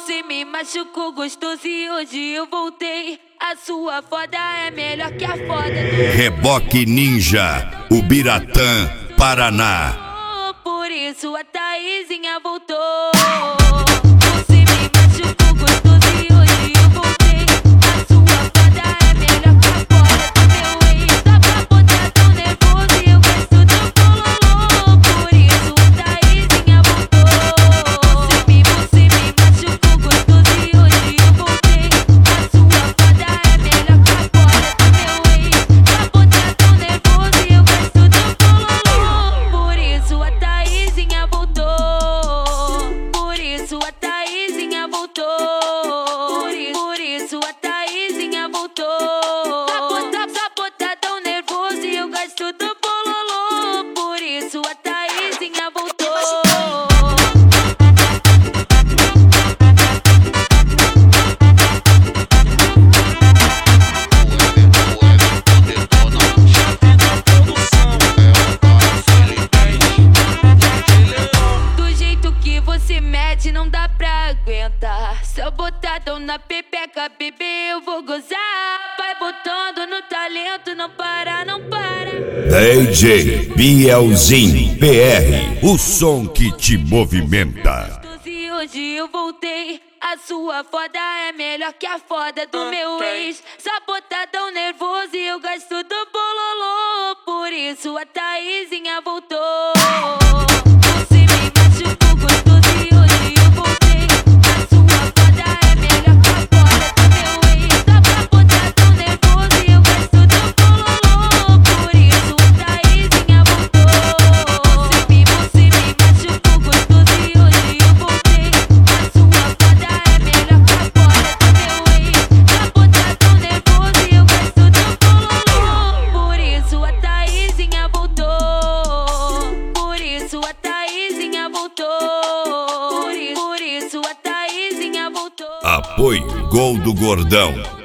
Você me machucou gostoso e hoje eu voltei. A sua foda é melhor que a foda do Reboque Ninja, Ubiratã, Paraná. Por isso a Thaisinha voltou. Você me machucou gostoso e hoje eu voltei. A sua foda é melhor que a foda do meu ex. Dá pra botar tão nervoso e eu gosto do bololô. Por isso a Thaisinha voltou. Você me machucou gostoso e hoje eu voltei. A sua foda é melhor que a foda do meu ex. Dá pra botar tão nervoso e eu gosto do bololô. Por isso a Thaisinha voltou. Por isso a Thaisinha voltou. Por isso a Thaisinha voltou. Só botar tão nervoso e eu gosto do bololô. Por isso a Thaisinha voltou. Do jeito que você mete não dá pra aguentar. Só botadão na pepeca, bebê, eu vou gozar. Vai botando no talento, não para, não para. DJ Bielzinho PR, o som que te movimenta. E hoje eu voltei. A sua foda é melhor que a foda do meu ex. Só botadão nervoso e eu gosto do bololô. Por isso a Thaisinha voltou. Você me machucou gostoso e hoje eu voltei. A sua foda é melhor que a foda do meu ex. Só pra botar tão nervoso e eu gosto do bololô. Por isso a Thaisinha voltou. Você me machucou gostoso e hoje eu voltei. A sua foda é melhor que a foda do meu ex. Só botar tão nervoso e eu gosto do bololô. Por isso a Thaisinha voltou. Por isso a Thaisinha voltou. Por isso a Thaisinha voltou. Apoio Gol do Gordão.